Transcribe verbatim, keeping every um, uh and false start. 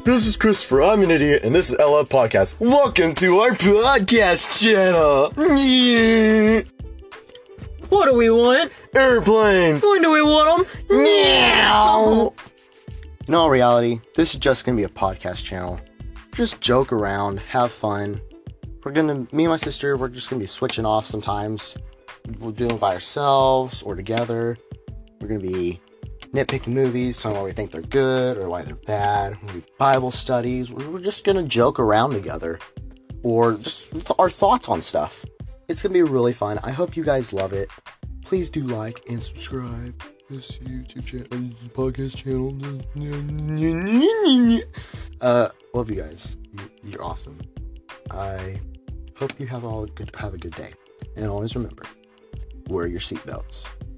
This is Christopher, I'm an idiot, and this is L F Podcast. Welcome to our podcast channel. What do we want? Airplanes. When do we want them? Meow. In all reality, this is just gonna be a podcast channel. Just joke around, have fun. We're gonna, me and my sister, we're just gonna be switching off sometimes. We'll do it by ourselves or together. We're gonna be nitpicking movies, telling why we think they're good or why they're bad. We'll do Bible studies. We're just gonna joke around together, or just th- our thoughts on stuff. It's gonna be really fun. I hope you guys love it. Please do like and subscribe this YouTube channel, podcast channel. Uh, love you guys. You, you're awesome. I hope you have all good have a good day, and always remember, wear your seatbelts.